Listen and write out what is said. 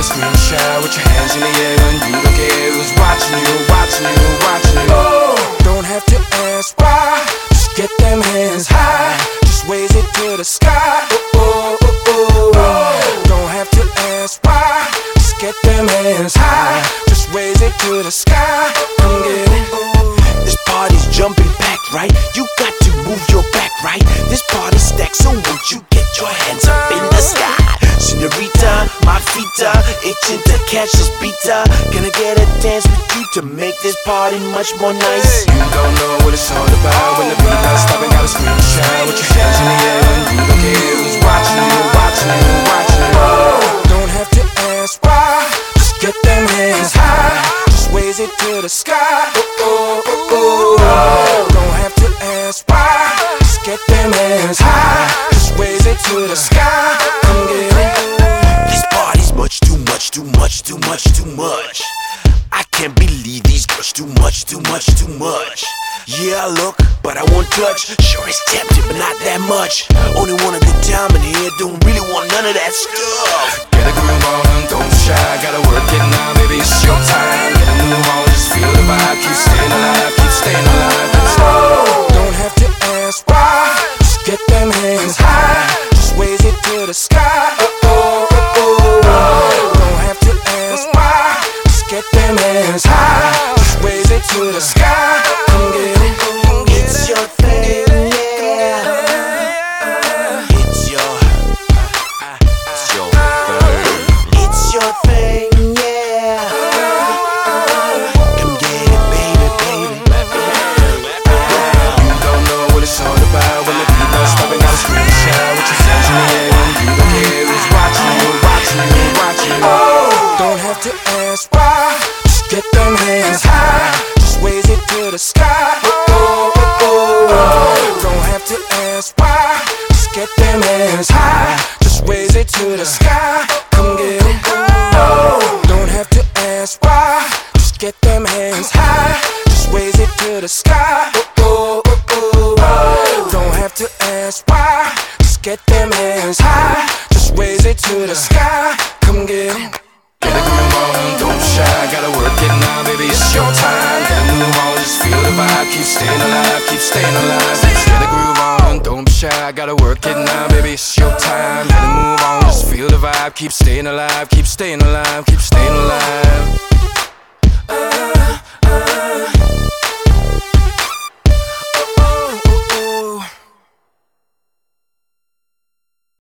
screenshot with your hands in the air and you don't care who's watching you, watching you, watching you. Oh, don't have to ask why, just get them hands high, just raise it to the sky. Oh, oh, oh, oh. Don't have to ask why, just get them hands high, just raise it to the sky. Come get it. This party's jumping back, right? You got to move your back, right? This party's stacked, so won't you get your hands up in the sky? Senorita, my feet are itching to catch this beater. Gonna get a dance with you to make this party much more nice. You don't know what it's all about when the beat not stopping. Got a screenshot with your hands in the air and you don't care who's watching you, watching you, watching you. Oh, don't have to ask why, just get them hands high, just raise it to the sky. Oh, oh, oh, oh. Don't have to ask why, just get them hands high, just raise it to the sky. Come get it. This party's much too much, too much, too much, too much. I can't believe these girls too much, too much, too much. Yeah, I look, but I won't touch. Sure it's tempting, but not that much. Only want a good time in here, don't really want none of that stuff. Get a groove on, don't be shy, gotta work it now, baby, it's your time. Get a move on, just feel the vibe, keep staying alive, keep staying alive. Oh, don't have to ask why, just get them hands high, just raise it to the sky. Oh, oh, oh, oh, oh. Don't have to ask why, just get them hands high, just raise it to the sky. Come get it. It's your thing, yeah. It's your thing. It's your thing, yeah. Come get it, baby, baby. You don't know what it's all about when the beat not stopping. Got a screenshot with your hands in the air and you don't care who's watching you, watching you, watching you. Oh, don't have to ask why, just get them hands high, just raise it to the sky. Oh, oh, oh, oh. Don't have to ask why, just get them hands high, just raise it to the sky. Come get it. Oh, don't have to ask why, just get them hands high, just raise it to the sky. Oh, oh, oh, oh. Don't have to ask why, just get them hands high, just raise it to the sky. Come get it. Get a groove on, don't be shy, gotta work it now, baby, it's your time. Get a move on, just feel the vibe, keep staying alive, keep staying alive. Get a groove on, don't be shy, gotta work it now, baby, it's your time. Get a move on, just feel the vibe, keep staying alive, keep staying alive, keep staying alive.